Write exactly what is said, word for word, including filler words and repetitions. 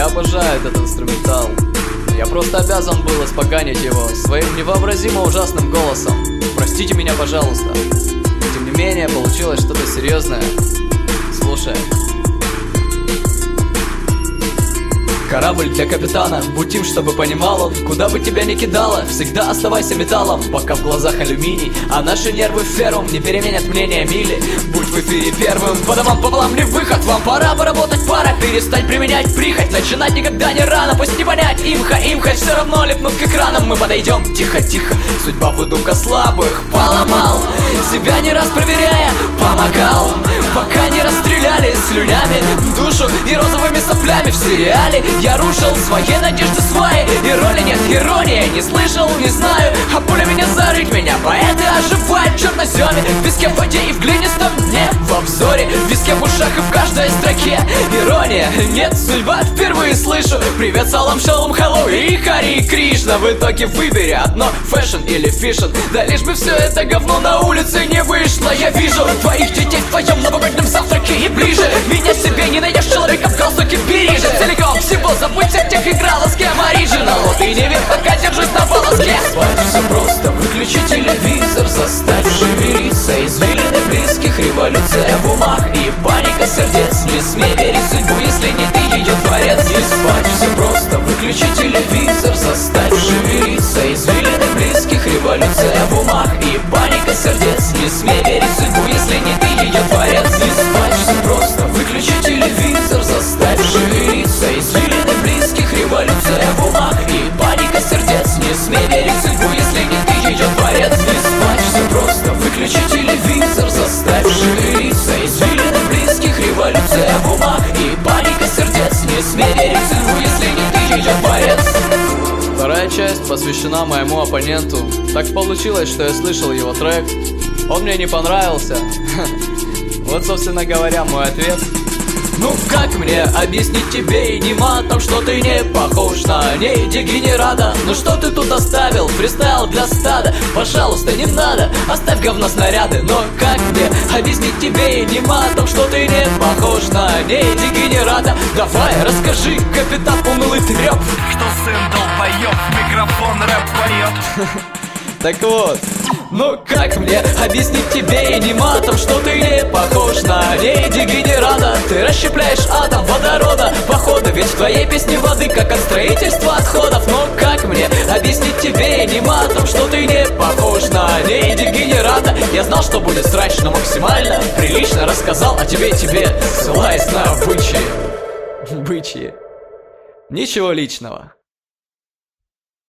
Я обожаю этот инструментал. Я просто обязан был испоганить его своим невообразимо ужасным голосом. Простите меня, пожалуйста. Тем не менее, получилось что-то серьезное. Слушай. Корабль для капитана, будь им, чтобы понимал он, куда бы тебя ни кидало, всегда оставайся металлом, пока в глазах алюминий, а наши нервы феррум не переменят мнение мили. Будь в эфире первым, по домам пополам не выход, вам пора поработать пара, перестать применять прихоть, начинать никогда не рано, пусть не понять, имха, имха, все равно липнут к экранам, мы подойдем тихо-тихо, судьба выдумка слабых, поломал, себя не раз проверяя, помогал, пока не расстреляли слюнями душу и розовыми соплями в сериале. Я рушил свои надежды свои, и роли нет, ирония, не слышал, не знаю, а пуля меня зарыть меня. Поэты оживают в черноземе, в песке, в воде и в глинистом дне, в обзоре, в виске, в ушах и в каждой строке. Ирония, нет, судьба, впервые слышу. Привет, салам, шалом, хэллоу и Хари Кришна. В итоге выбери одно, фэшн или фишн, да лишь бы все это говно на улице не вышло. Я вижу твоих детей в твоем новогоднем завтраке и ближе. Меня себе не найдешь, человека в галстуке, бери же целиком всего. Забудь всех тех играла, с кем оригинал. Вот и не верь, пока держусь на волоске. Спать все просто, выключи телевизор, заставь шевелиться извилины близких, революция в умах и паника сердец. Не смей верить в судьбу, если не ты ее творец. Не спать все просто, выключи телевизор, заставь шевелиться извилины близких, революция в умах и паника сердец. Не смей верить в судьбу, если не ты ее творец. Не спать все просто, выключи телевизор, заставь шевелиться извилины близких, революция в умах и паника сердец. Не смей верить в судьбу, если не ты ее творец. Не спать все просто, выключи телевизор, заставь шевелиться извилины близких, революция в умах и паника сердец. Не смей верить в судьбу, если не ты ее творец. Вторая часть посвящена моему оппоненту. Так получилось, что я слышал его трек. Он мне не понравился. Вот, собственно говоря, мой ответ. Ну как мне объяснить тебе и не матом, что ты не похож на ней дегенерата? Ну что ты тут оставил? Фристайл для стада. Пожалуйста, не надо, оставь говно снаряды. Но как мне объяснить тебе и не матом, что ты не похож на ней дегенерата? Давай, расскажи, капитан унылый трёп, что сын долбоёб, микрофон рэп поёт. Так вот, ну как мне объяснить тебе и не матом, что ты не похож на ней дегенерата? Ты расщепляешь атом водорода, походу, ведь в твоей песне воды, как от строительства отходов. Но как мне объяснить тебе и не матом, что ты не похож на ней дегенерата? Я знал, что будет срач, но максимально прилично рассказал о тебе тебе, ссылаясь на бычьи. Бычьи. Ничего личного.